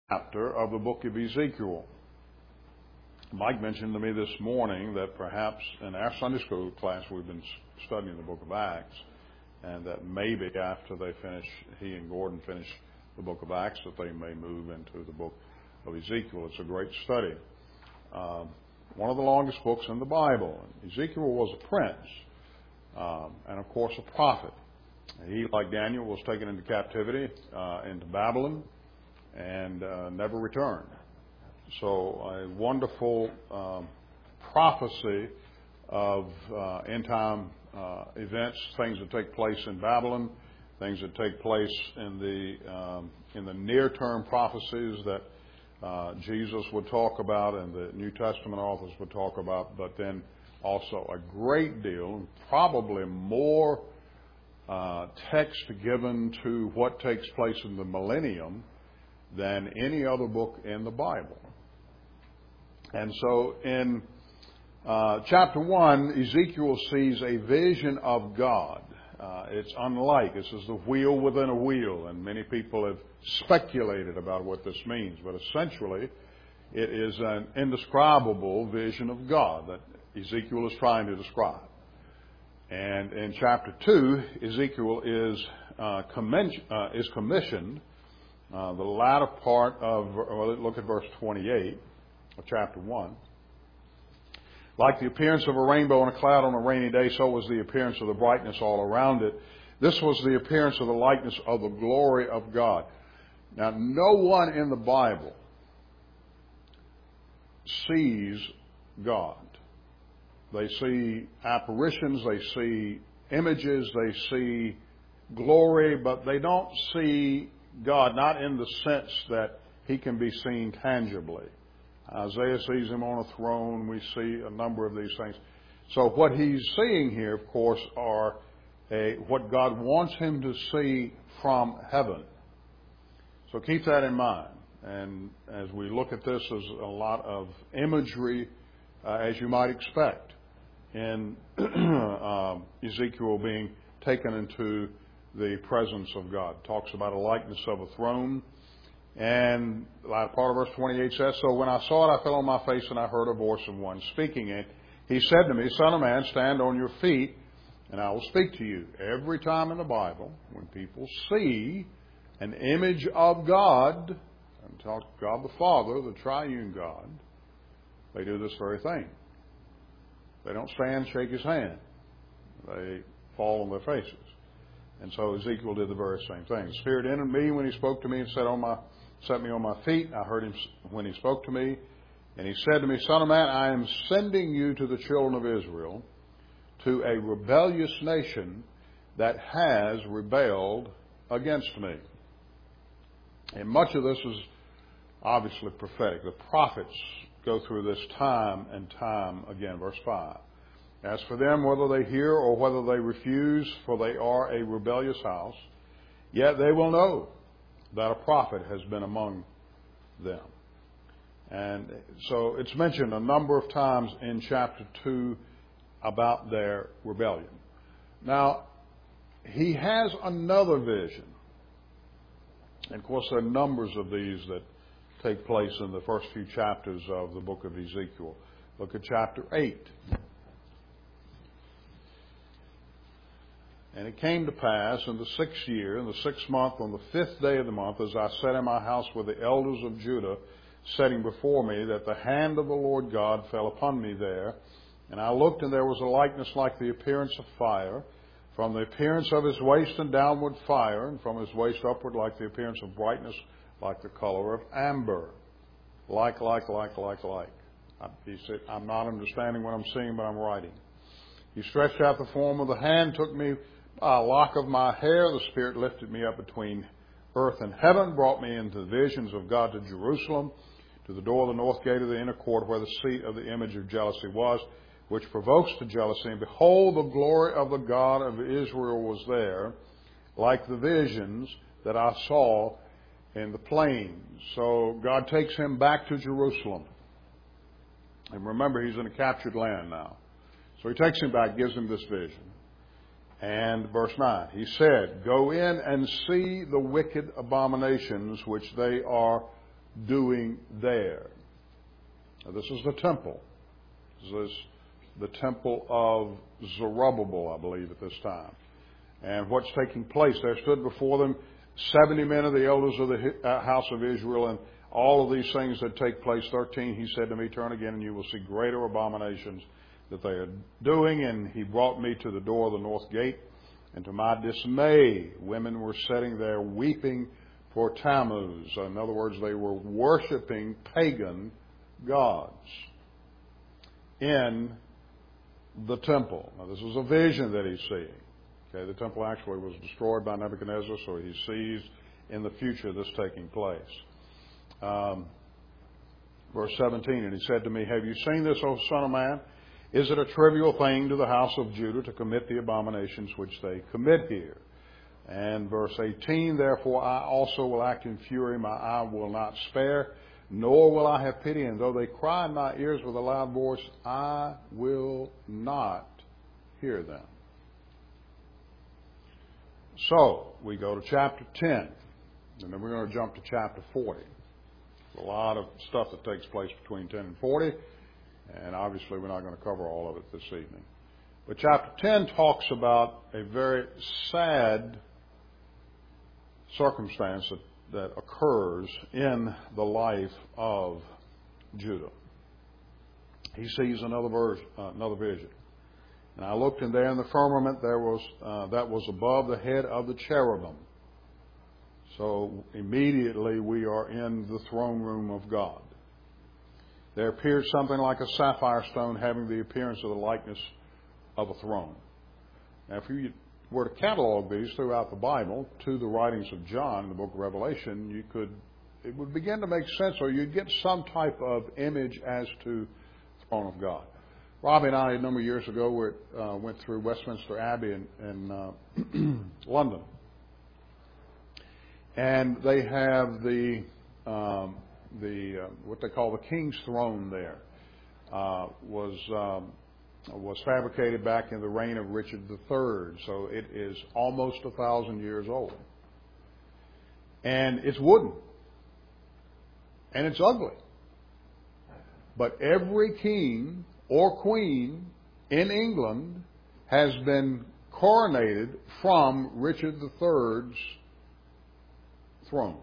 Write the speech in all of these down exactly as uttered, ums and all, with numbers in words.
chapter of the book of Ezekiel. Mike mentioned to me this morning that perhaps in our Sunday school class we've been studying the book of Acts, and that maybe after they finish, he and Gordon finish the book of Acts, that they may move into the book of Ezekiel. It's a great study. Um, one of the longest books in the Bible. Ezekiel was a prince, um, and of course a prophet. He, like Daniel, was taken into captivity uh, into Babylon and uh, never returned. So a wonderful um, prophecy of uh, end-time uh, events, things that take place in Babylon, things that take place in the um, in the near-term prophecies that uh, Jesus would talk about and the New Testament authors would talk about, but then also a great deal, probably more uh, text given to what takes place in the millennium than any other book in the Bible. And so in uh, chapter one, Ezekiel sees a vision of God. Uh, it's unlike, this is the wheel within a wheel, and many people have speculated about what this means, but essentially it is an indescribable vision of God that Ezekiel is trying to describe. And in chapter two, Ezekiel is, uh, commen- uh, is commissioned Uh, the latter part of, well, look at verse twenty-eight of chapter one. Like the appearance of a rainbow in a cloud on a rainy day, so was the appearance of the brightness all around it. This was the appearance of the likeness of the glory of God. Now, no one in the Bible sees God. They see apparitions, they see images, they see glory, but they don't see God, not in the sense that he can be seen tangibly. Isaiah sees him on a throne. We see a number of these things. So what he's seeing here, of course, are a, what God wants him to see from heaven. So keep that in mind. And as we look at this, there's a lot of imagery, uh, as you might expect, in uh, Ezekiel being taken into the presence of God. It talks about a likeness of a throne. And part of verse twenty-eight says, so when I saw it, I fell on my face and I heard a voice of one speaking it. He said to me, Son of man, stand on your feet and I will speak to you. Every time in the Bible, when people see an image of God, and talk God the Father, the triune God, they do this very thing. They don't stand, shake his hand. They fall on their faces. And so Ezekiel did the very same thing. The Spirit entered me when he spoke to me and set, on my, set me on my feet. I heard him when he spoke to me. And he said to me, Son of man, I am sending you to the children of Israel, to a rebellious nation that has rebelled against me. And much of this is obviously prophetic. The prophets go through this time and time again. Verse five. As for them, whether they hear or whether they refuse, for they are a rebellious house, yet they will know that a prophet has been among them. And so it's mentioned a number of times in chapter two about their rebellion. Now, he has another vision. And of course, there are numbers of these that take place in the first few chapters of the book of Ezekiel. Look at chapter eight. And it came to pass in the sixth year, in the sixth month, on the fifth day of the month, as I sat in my house with the elders of Judah, sitting before me, that the hand of the Lord God fell upon me there. And I looked, and there was a likeness like the appearance of fire, from the appearance of his waist and downward fire, and from his waist upward like the appearance of brightness, like the color of amber. Like, like, like, like, like. He said, I'm not understanding what I'm seeing, but I'm writing. He stretched out the form of the hand, took me a lock of my hair. The Spirit lifted me up between earth and heaven, brought me into the visions of God to Jerusalem, to the door of the north gate of the inner court, where the seat of the image of jealousy was, which provokes to jealousy. And behold, the glory of the God of Israel was there, like the visions that I saw in the plains. So God takes him back to Jerusalem. And remember, he's in a captured land now. So he takes him back, gives him this vision. And verse nine, he said, Go in and see the wicked abominations which they are doing there? Now, this is the temple. This is the temple of Zerubbabel, I believe, at this time. And what's taking place? There stood before them seventy men of the elders of the house of Israel, and all of these things that take place. thirteen, he said to me, turn again, and you will see greater abominations that they are doing. And he brought me to the door of the north gate, and to my dismay, women were sitting there weeping for Tammuz. In other words, they were worshiping pagan gods in the temple. Now, this is a vision that he's seeing. Okay, the temple actually was destroyed by Nebuchadnezzar, so he sees in the future this taking place. Um, verse seventeen, and he said to me, have you seen this, O son of man? Is it a trivial thing to the house of Judah to commit the abominations which they commit here? And verse eighteen, therefore I also will act in fury, my eye will not spare, nor will I have pity, and though they cry in my ears with a loud voice, I will not hear them. So, we go to chapter ten, and then we're going to jump to chapter forty. There's a lot of stuff that takes place between ten and forty, and obviously we're not going to cover all of it this evening. But chapter ten talks about a very sad circumstance that, that occurs in the life of Judah. He sees another, verse, uh, another vision. And I looked, and there in the firmament there was uh, that was above the head of the cherubim. So immediately we are in the throne room of God. There appeared something like a sapphire stone having the appearance of the likeness of a throne. Now, if you were to catalog these throughout the Bible to the writings of John in the book of Revelation, you could it would begin to make sense, or you'd get some type of image as to the throne of God. Robbie and I, a number of years ago, were, uh, went through Westminster Abbey in, in uh, London. And they have the, um, the uh, what they call the King's Throne there, uh, was, um, was fabricated back in the reign of Richard the Third. So it is almost a thousand years old. And it's wooden. And it's ugly. But every king or queen in England has been coronated from Richard the Third's throne.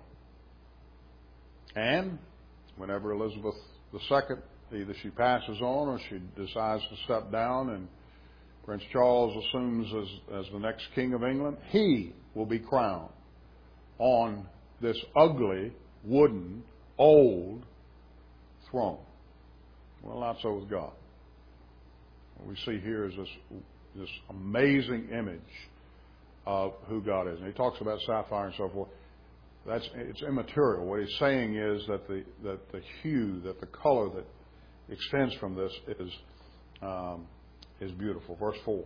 And whenever Elizabeth the Second, either she passes on or she decides to step down and Prince Charles assumes as, as the next King of England, he will be crowned on this ugly, wooden, old throne. Well, not so with God. What we see here is this, this amazing image of who God is. And he talks about sapphire and so forth. That's, it's immaterial. What he's saying is that the, that the hue, that the color that extends from this is, um, is beautiful. Verse four.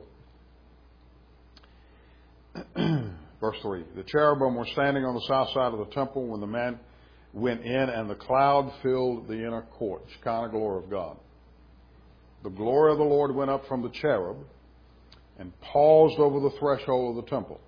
Verse three. The cherubim were standing on the south side of the temple when the man went in, and the cloud filled the inner court. Shekinah glory of God. The glory of the Lord went up from the cherub and paused over the threshold of the temple.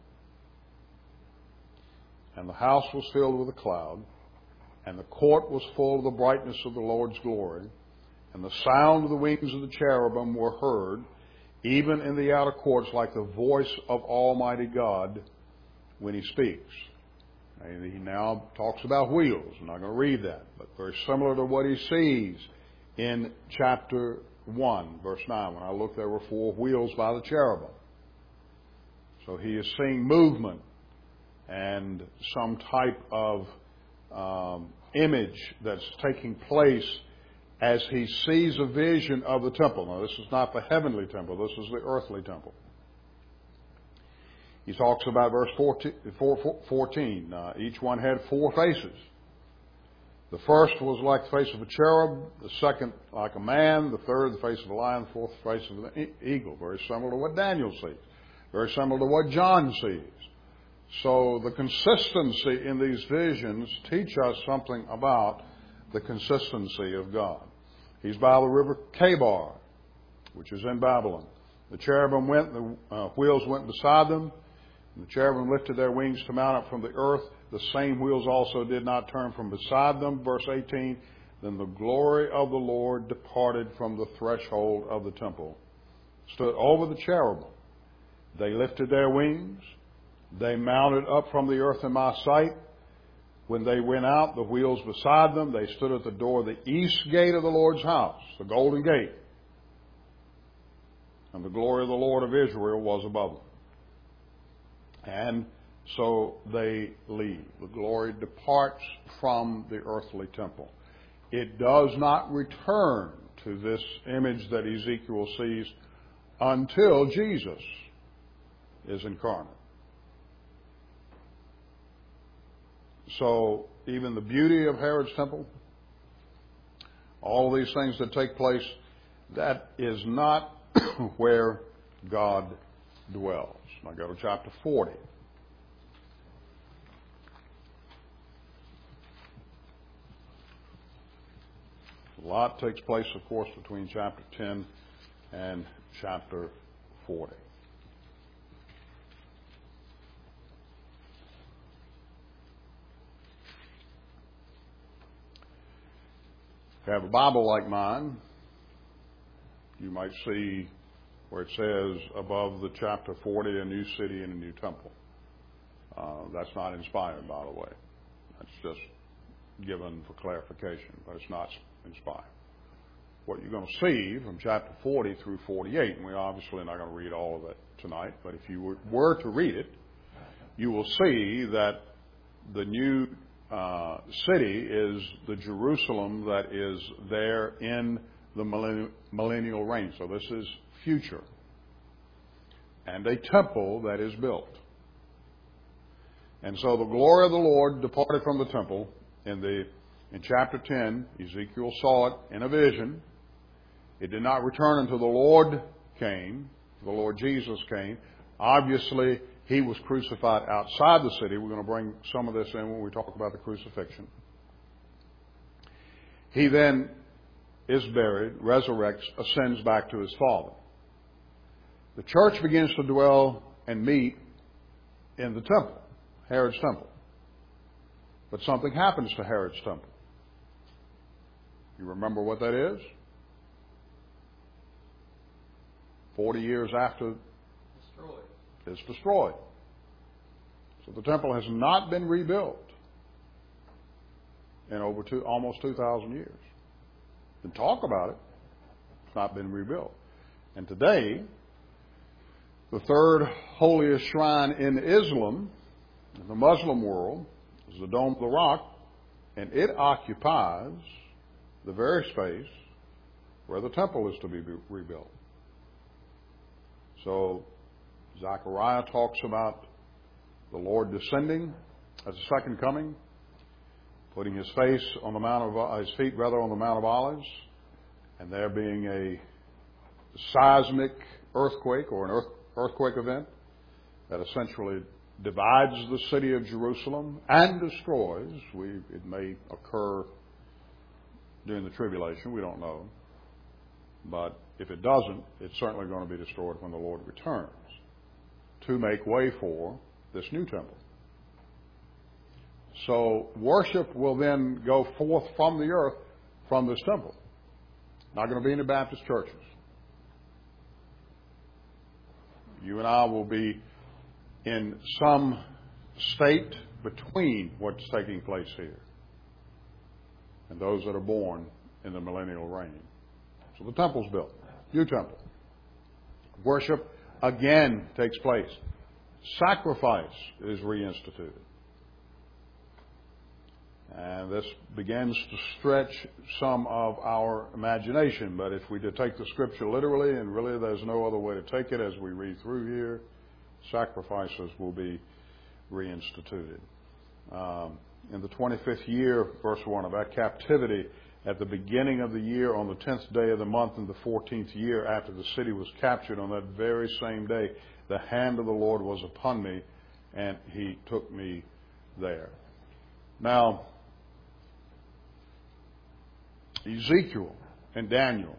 And the house was filled with a cloud, and the court was full of the brightness of the Lord's glory. And the sound of the wings of the cherubim were heard, even in the outer courts, like the voice of Almighty God when He speaks. And he now talks about wheels. I'm not going to read that, but very similar to what he sees in chapter one, verse nine. When I looked, there were four wheels by the cherubim. So he is seeing movement and some type of um, image that's taking place as he sees a vision of the temple. Now, this is not the heavenly temple. This is the earthly temple. He talks about verse fourteen. Uh, each one had four faces. The first was like the face of a cherub, the second like a man, the third the face of a lion, the fourth the face of an eagle. Very similar to what Daniel sees. Very similar to what John sees. So the consistency in these visions teach us something about the consistency of God. He's by the river Kabar, which is in Babylon. The cherubim went, the uh, wheels went beside them. And the cherubim lifted their wings to mount up from the earth. The same wheels also did not turn from beside them. Verse eighteen, then the glory of the Lord departed from the threshold of the temple, stood over the cherubim. They lifted their wings. They mounted up from the earth in my sight. When they went out, the wheels beside them, they stood at the door of the east gate of the Lord's house, the golden gate. And the glory of the Lord of Israel was above them. And so they leave. The glory departs from the earthly temple. It does not return to this image that Ezekiel sees until Jesus is incarnate. So even the beauty of Herod's temple, all of these things that take place, that is not where God dwells. Now go to chapter forty. A lot takes place, of course, between chapter ten and chapter forty. If you have a Bible like mine, you might see where it says above the chapter forty, a new city and a new temple. Uh, that's not inspired, by the way. That's just given for clarification, but it's not inspired. What you're going to see from chapter forty through forty-eight, and we're obviously not going to read all of it tonight, but if you were, were to read it, you will see that the new uh, city is the Jerusalem that is there in the millennial reign. So this is future. And a temple that is built. And so the glory of the Lord departed from the temple. In the in chapter ten, Ezekiel saw it in a vision. It did not return until the Lord came, the Lord Jesus came. Obviously, he was crucified outside the city. We're going to bring some of this in when we talk about the crucifixion. He then is buried, resurrects, ascends back to his Father. The church begins to dwell and meet in the temple, Herod's temple. But something happens to Herod's temple. You remember what that is? Forty years after destroyed. It's destroyed. So the temple has not been rebuilt in over two, almost two thousand years. Can talk about it. It's not been rebuilt. And today, the third holiest shrine in Islam, in the Muslim world, is the Dome of the Rock, and it occupies the very space where the temple is to be rebuilt. So Zechariah talks about the Lord descending as a second coming, putting his face on the Mount of his feet rather on the Mount of Olives, and there being a seismic earthquake or an earth, earthquake event that essentially divides the city of Jerusalem and destroys. We, it may occur during the tribulation. We don't know. But if it doesn't, it's certainly going to be destroyed when the Lord returns to make way for this new temple. So worship will then go forth from the earth from this temple. Not going to be in the Baptist churches. You and I will be in some state between what's taking place here and those that are born in the millennial reign. So the temple's built. New temple. Worship again takes place. Sacrifice is reinstituted. And this begins to stretch some of our imagination. But if we did take the scripture literally, and really there's no other way to take it as we read through here, sacrifices will be reinstituted. Um, in the twenty-fifth year, verse one, of our captivity, at the beginning of the year, on the tenth day of the month, in the fourteenth year after the city was captured, on that very same day, the hand of the Lord was upon me, and he took me there. Now, Ezekiel and Daniel,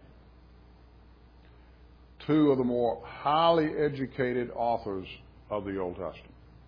two of the more highly educated authors of the Old Testament.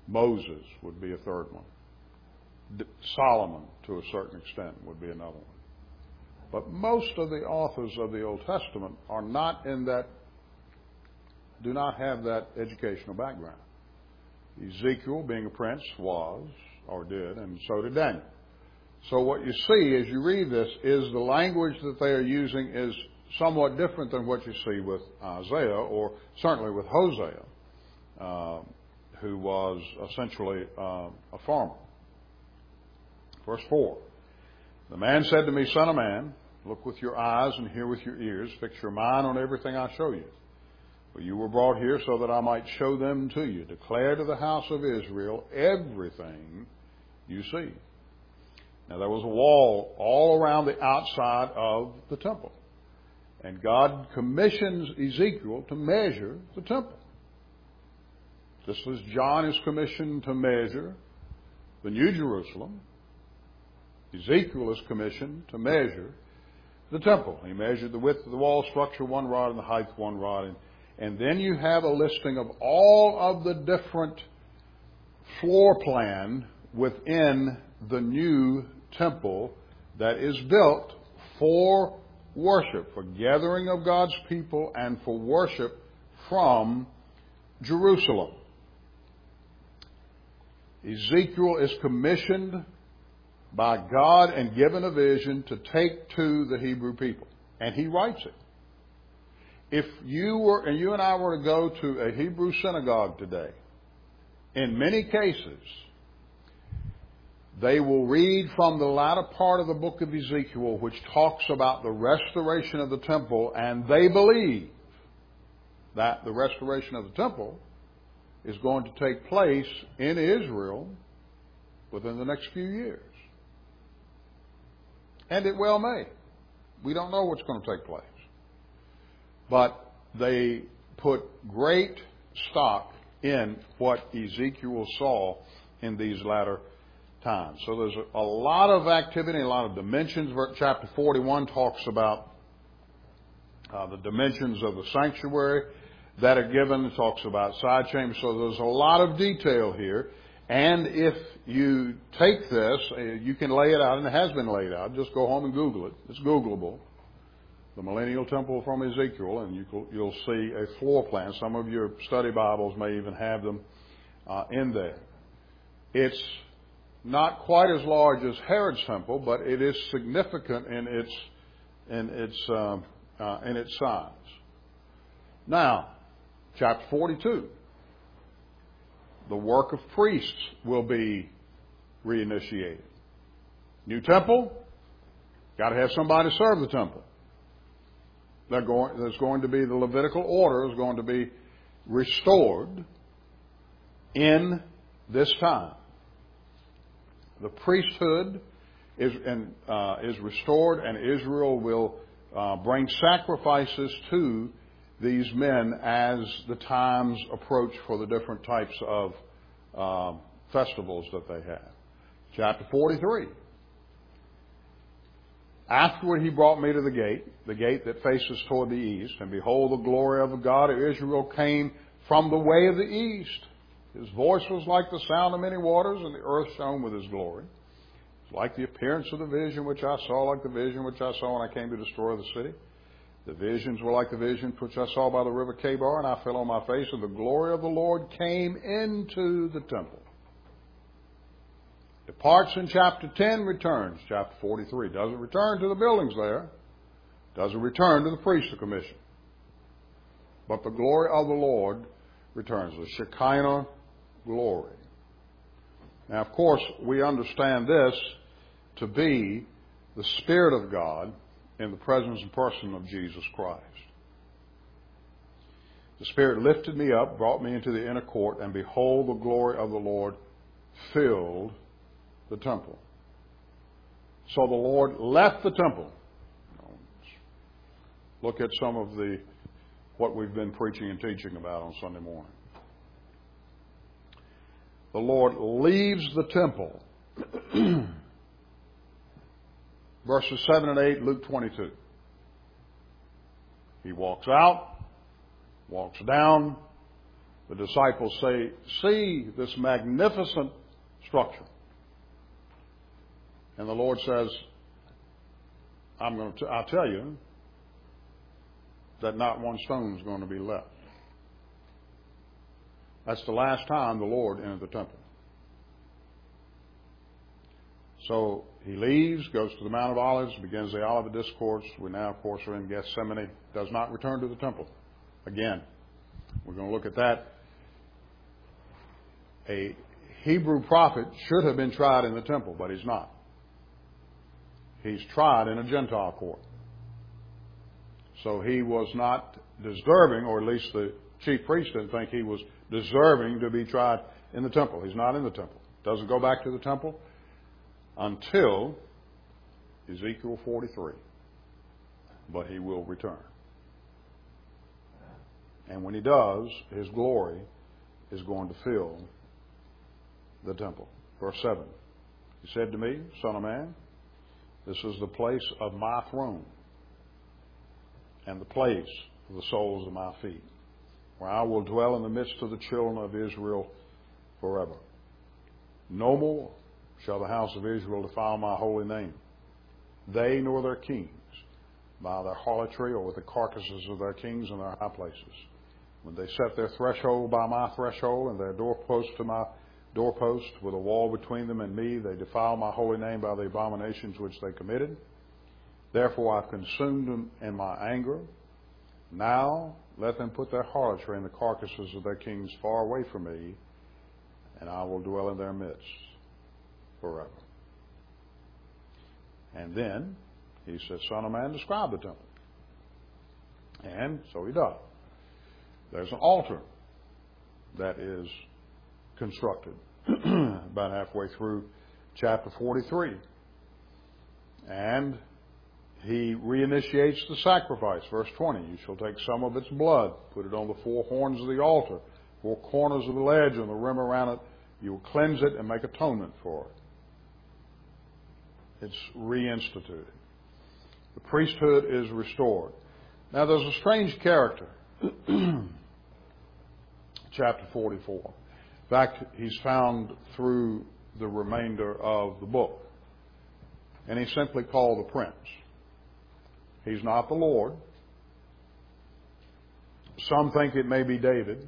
Moses would be a third one. D- Solomon, to a certain extent, would be another one. But most of the authors of the Old Testament are not in that, do not have that educational background. Ezekiel, being a prince, was, or did, and so did Daniel. So what you see as you read this is the language that they are using is somewhat different than what you see with Isaiah, or certainly with Hosea, uh, who was essentially uh, a farmer. Verse four. The man said to me, Son of man, look with your eyes and hear with your ears. Fix your mind on everything I show you. For you were brought here so that I might show them to you. Declare to the house of Israel everything you see. Now there was a wall all around the outside of the temple. And God commissions Ezekiel to measure the temple. Just as John is commissioned to measure the New Jerusalem, Ezekiel is commissioned to measure the temple. He measured the width of the wall structure, one rod, and the height, one rod. And, and then you have a listing of all of the different floor plan within the new temple that is built for worship, for gathering of God's people and for worship from Jerusalem. Ezekiel is commissioned by God and given a vision to take to the Hebrew people. And he writes it. If you were, and you and I were to go to a Hebrew synagogue today, in many cases, they will read from the latter part of the book of Ezekiel, which talks about the restoration of the temple, and they believe that the restoration of the temple is going to take place in Israel within the next few years. And it well may. We don't know what's going to take place. But they put great stock in what Ezekiel saw in these latter times. So there's a, a lot of activity, a lot of dimensions. Chapter forty-one talks about uh, the dimensions of the sanctuary that are given. It talks about side chambers. So there's a lot of detail here. And if you take this, you can lay it out, and it has been laid out. Just go home and Google it. It's Googleable. The Millennial Temple from Ezekiel, and you, you'll see a floor plan. Some of your study Bibles may even have them uh, in there. It's not quite as large as Herod's temple, but it is significant in its in its um, uh, in its size. Now, chapter forty-two. The work of priests will be reinitiated. New temple, got to have somebody serve the temple. They're going, there's going to be the Levitical order is going to be restored in this time. The priesthood is and uh, is restored, and Israel will uh, bring sacrifices to these men as the times approach for the different types of uh, festivals that they have. Chapter forty-three. Afterward he brought me to the gate, the gate that faces toward the east, and behold, the glory of the God of Israel came from the way of the east. His voice was like the sound of many waters, and the earth shone with his glory. It's like the appearance of the vision which I saw, like the vision which I saw when I came to destroy the city. The visions were like the vision which I saw by the river Chebar, and I fell on my face, and the glory of the Lord came into the temple. Departs in chapter ten, returns. Chapter forty-three. Doesn't return to the buildings there. Doesn't return to the priestly commission. But the glory of the Lord returns. The Shekinah glory. Now, of course, we understand this to be the Spirit of God in the presence and person of Jesus Christ. The Spirit lifted me up, brought me into the inner court, and behold, the glory of the Lord filled the temple. So the Lord left the temple. Look at some of the what we've been preaching and teaching about on Sunday morning. The Lord leaves the temple. Verses seven and eight, Luke twenty-two. He walks out, walks down The disciples say, see this magnificent structure. And the Lord says, I'm going to, I'll tell you that not one stone is going to be left. That's the last time the Lord entered the temple. So he leaves, goes to the Mount of Olives, begins the Olivet Discourse. We now, of course, are in Gethsemane. Does not return to the temple. Again, we're going to look at that. A Hebrew prophet should have been tried in the temple, but he's not. He's tried in a Gentile court. So he was not deserving, or at least the chief priest didn't think he was deserving to be tried in the temple. He's not in the temple. Doesn't go back to the temple until Ezekiel forty-three. But he will return. And when he does, his glory is going to fill the temple. Verse seven. He said to me, Son of man, this is the place of my throne and the place of the soles of my feet, where I will dwell in the midst of the children of Israel forever. No more shall the house of Israel defile my holy name, they nor their kings, by their harlotry or with the carcasses of their kings in their high places. When they set their threshold by my threshold and their doorpost to my doorpost, with a wall between them and me, they defile my holy name by the abominations which they committed. Therefore I've consumed them in my anger. Now let them put their harlotry in the carcasses of their kings far away from me, and I will dwell in their midst forever. And then he says, Son of man, describe the temple. And so he does. There's an altar that is constructed about halfway through chapter forty-three. And he reinitiates the sacrifice. Verse twenty, you shall take some of its blood, put it on the four horns of the altar, four corners of the ledge and the rim around it. You will cleanse it and make atonement for it. It's reinstituted. The priesthood is restored. Now there's a strange character. Chapter forty-four. In fact, he's found through the remainder of the book. And he's simply called the Prince. He's not the Lord. Some think it may be David.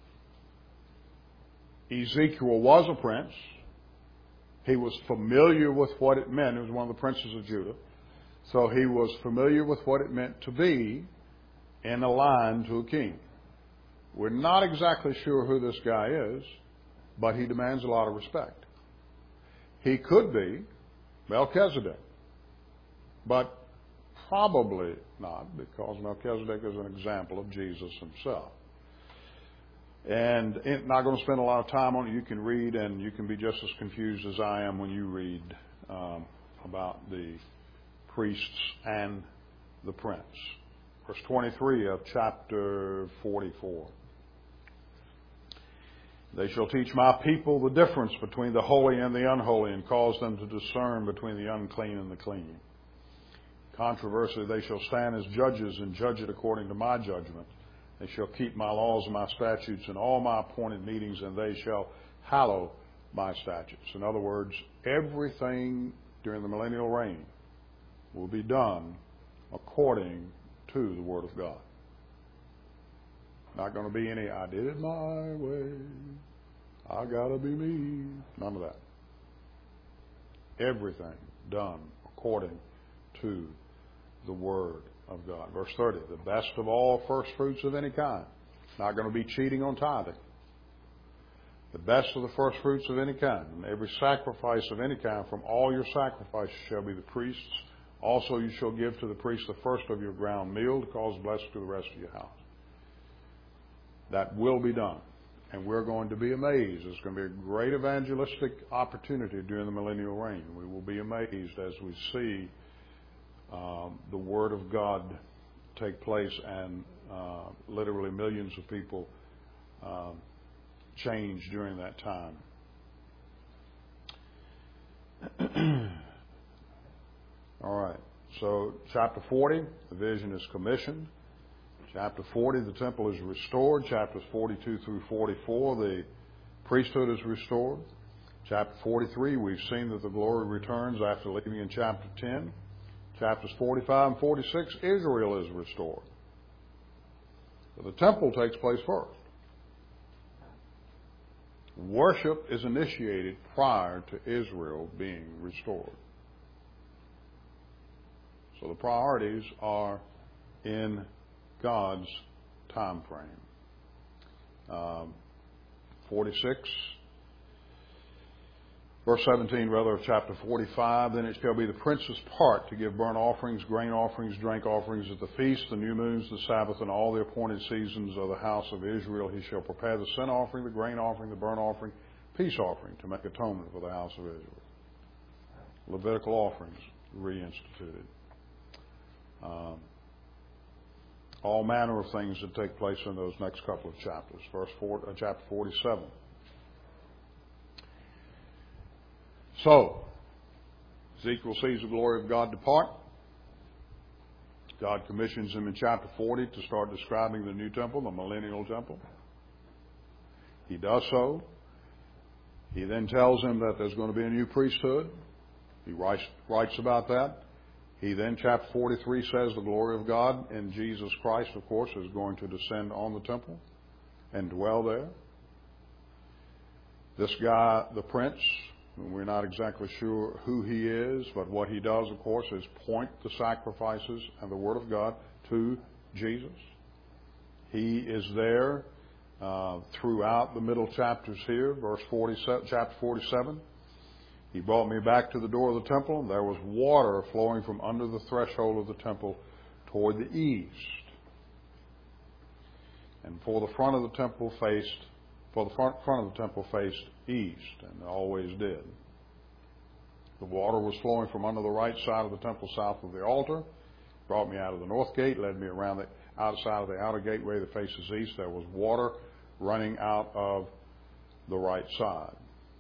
Ezekiel was a prince. He was familiar with what it meant. He was one of the princes of Judah. So he was familiar with what it meant to be in a line to a king. We're not exactly sure who this guy is, but he demands a lot of respect. He could be Melchizedek, but probably not, because Melchizedek is an example of Jesus himself. And not going to spend a lot of time on it. You can read, and you can be just as confused as I am when you read um, about the priests and the prince. Verse twenty-three of chapter forty-four. They shall teach my people the difference between the holy and the unholy, and cause them to discern between the unclean and the clean. Controversy, they shall stand as judges and judge it according to my judgment. They shall keep my laws and my statutes in all my appointed meetings, and they shall hallow my statutes. In other words, everything during the millennial reign will be done according to the Word of God. Not going to be any, I did it my way, I gotta be me. None of that. Everything done according to the Word of God. Verse thirty, the best of all first fruits of any kind. Not going to be cheating on tithing. The best of the first fruits of any kind. And every sacrifice of any kind from all your sacrifices shall be the priest's. Also you shall give to the priest the first of your ground meal to cause blessing to the rest of your house. That will be done. And we're going to be amazed. It's going to be a great evangelistic opportunity during the millennial reign. We will be amazed as we see um, the Word of God take place and uh, literally millions of people uh, change during that time. All right. So chapter forty, the vision is commissioned. Chapter forty, the temple is restored. Chapters forty-two through forty-four, the priesthood is restored. Chapter forty-three, we've seen that the glory returns after leaving in chapter ten. Chapters forty-five and forty-six, Israel is restored. But the temple takes place first. Worship is initiated prior to Israel being restored. So the priorities are in God's time frame. Um, forty-six, verse seventeen, rather, of chapter forty-five, then it shall be the prince's part to give burnt offerings, grain offerings, drink offerings at the feast, the new moons, the Sabbath, and all the appointed seasons of the house of Israel. He shall prepare the sin offering, the grain offering, the burnt offering, peace offering, to make atonement for the house of Israel. Levitical offerings reinstituted. Um, all manner of things that take place in those next couple of chapters. Verse four, uh, chapter forty-seven. So, Ezekiel sees the glory of God depart. God commissions him in chapter forty to start describing the new temple, the millennial temple. He does so. He then tells him that there's going to be a new priesthood. He writes, writes about that. He then, chapter forty-three, says the glory of God in Jesus Christ, of course, is going to descend on the temple and dwell there. This guy, the prince, we're not exactly sure who he is, but what he does, of course, is point the sacrifices and the Word of God to Jesus. He is there uh, throughout the middle chapters here, verse forty-seven, chapter forty-seven. He brought me back to the door of the temple, and there was water flowing from under the threshold of the temple toward the east. And for the front of the temple faced, for the front, front of the temple faced east, and it always did. The water was flowing from under the right side of the temple south of the altar, brought me out of the north gate, led me around the outside of the outer gateway that faces east. There was water running out of the right side.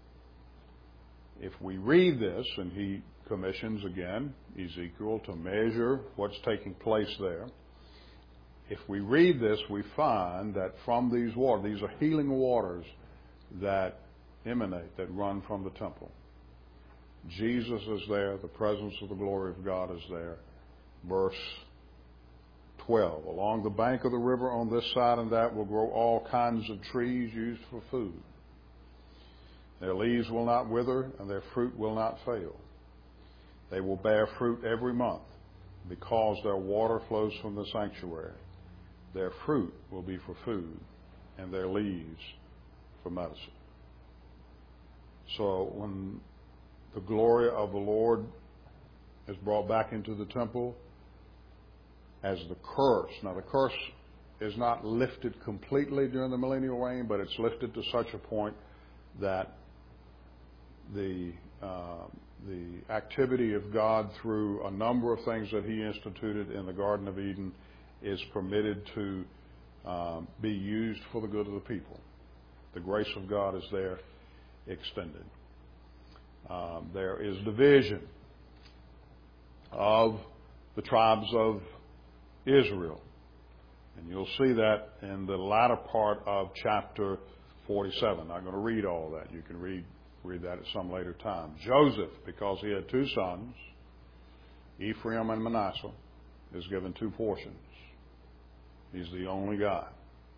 If we read this, and he commissions again Ezekiel to measure what's taking place there, if we read this, we find that from these waters, these are healing waters that emanate, that run from the temple. Jesus is there. The presence of the glory of God is there. Verse twelve. Along the bank of the river on this side and that will grow all kinds of trees used for food. Their leaves will not wither, and their fruit will not fail. They will bear fruit every month, because their water flows from the sanctuary. Their fruit will be for food, and their leaves for medicine. So when the glory of the Lord is brought back into the temple as the curse, now the curse is not lifted completely during the millennial reign, but it's lifted to such a point that the uh, the activity of God through a number of things that he instituted in the Garden of Eden is permitted to um, be used for the good of the people. The grace of God is there extended. Um, there is division of the tribes of Israel. And you'll see that in the latter part of chapter forty-seven. I'm not going to read all that. You can read read that at some later time. Joseph, because he had two sons, Ephraim and Manasseh, is given two portions. He's the only guy.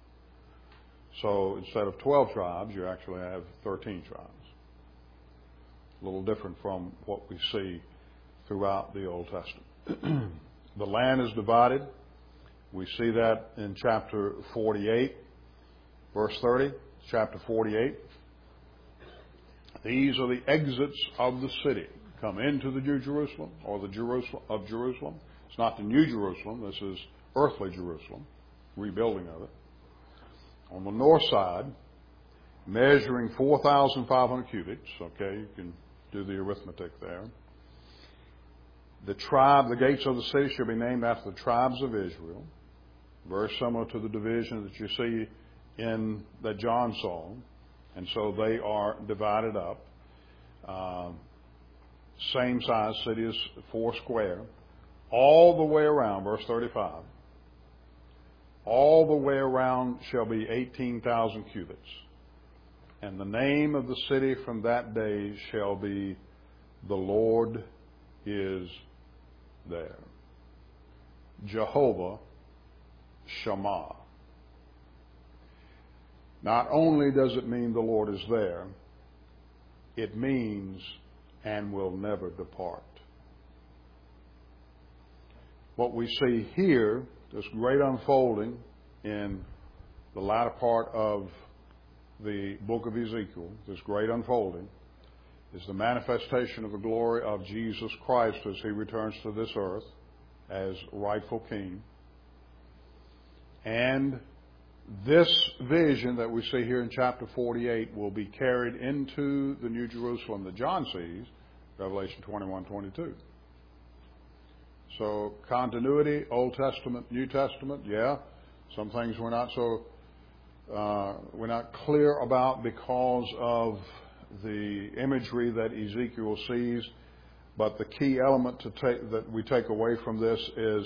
So instead of twelve tribes, you actually have thirteen tribes. A little different from what we see throughout the Old Testament. The land is divided. We see that in chapter forty-eight, verse thirty, chapter forty-eight. These are the exits of the city. Come into the New Jerusalem, or the Jerusalem of Jerusalem. It's not the New Jerusalem. This is earthly Jerusalem, rebuilding of it. On the north side, measuring four thousand five hundred cubits. Okay, you can do the arithmetic there. The tribe, the gates of the city shall be named after the tribes of Israel. Very similar to the division that you see in that John saw. And so they are divided up. Uh, same size city as four square. All the way around, verse thirty-five. all the way around shall be eighteen thousand cubits. And the name of the city from that day shall be, the Lord is there. Jehovah Shammah. Not only does it mean the Lord is there, it means and will never depart. What we see here, this great unfolding in the latter part of the book of Ezekiel, this great unfolding, is the manifestation of the glory of Jesus Christ as He returns to this earth as rightful King. And this vision that we see here in chapter forty-eight will be carried into the New Jerusalem that John sees, Revelation twenty-one, twenty-two. So continuity, Old Testament, New Testament, yeah. Some things we're not so uh, we're not clear about because of the imagery that Ezekiel sees. But the key element to take that we take away from this is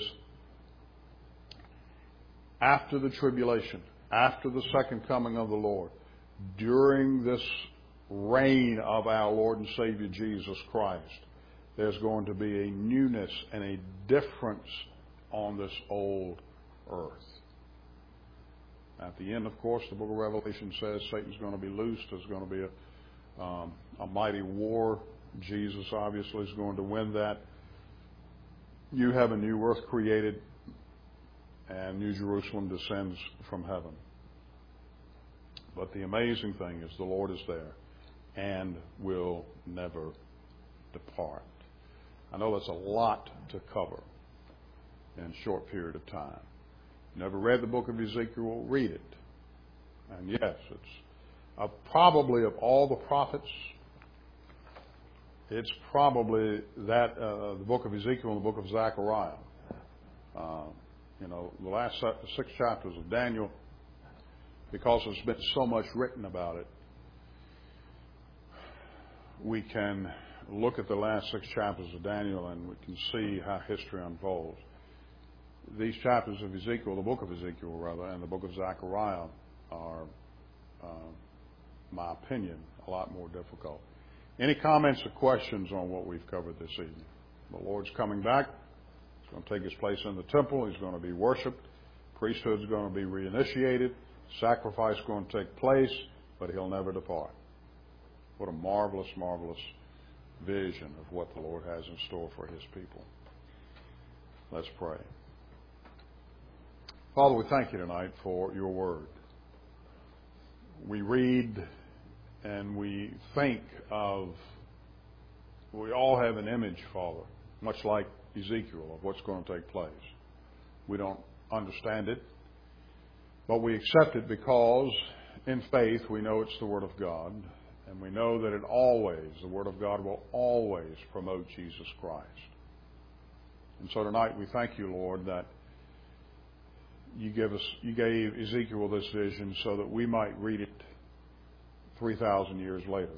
after the tribulation, after the second coming of the Lord, during this reign of our Lord and Savior Jesus Christ, there's going to be a newness and a difference on this old earth. At the end, of course, the book of Revelation says Satan's going to be loosed. There's going to be a, um, a mighty war. Jesus obviously is going to win that. You have a new earth created, and New Jerusalem descends from heaven. But the amazing thing is the Lord is there and will never depart. I know that's a lot to cover in a short period of time. Never read the book of Ezekiel, read it. And yes, it's uh, probably of all the prophets, it's probably that uh, the book of Ezekiel and the book of Zechariah. Uh, you know, the last six chapters of Daniel, because there's been so much written about it, we can look at the last six chapters of Daniel and we can see how history unfolds. These chapters of Ezekiel, the book of Ezekiel rather, and the book of Zechariah are, uh, my opinion, a lot more difficult. Any comments or questions on what we've covered this evening? The Lord's coming back. He's going to take His place in the temple. He's going to be worshiped. Priesthood's going to be reinitiated. Sacrifice is going to take place, but He'll never depart. What a marvelous, marvelous vision of what the Lord has in store for His people. Let's pray. Father, we thank You tonight for Your word. We read and we think of, we all have an image, Father, much like Ezekiel, of what's going to take place. We don't understand it, but we accept it because in faith we know it's the Word of God, and we know that it always, the Word of God will always promote Jesus Christ. And so tonight we thank You, Lord, that You give us, You gave Ezekiel this vision so that we might read it three thousand years later.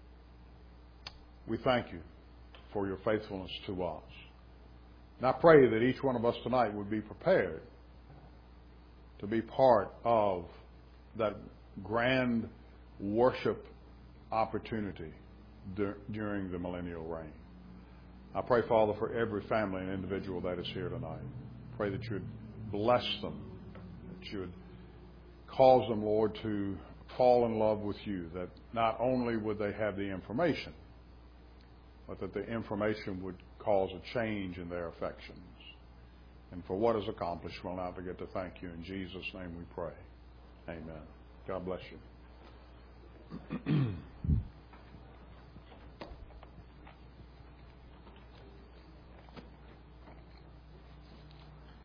We thank You for Your faithfulness to us. And I pray that each one of us tonight would be prepared to be part of that grand worship opportunity dur- during the millennial reign. I pray, Father, for every family and individual that is here tonight. Pray that You would bless them, that You would cause them, Lord, to fall in love with You, that not only would they have the information, but that the information would cause a change in their affections. And for what is accomplished, we'll now forget to thank You. In Jesus' name we pray. Amen. God bless you.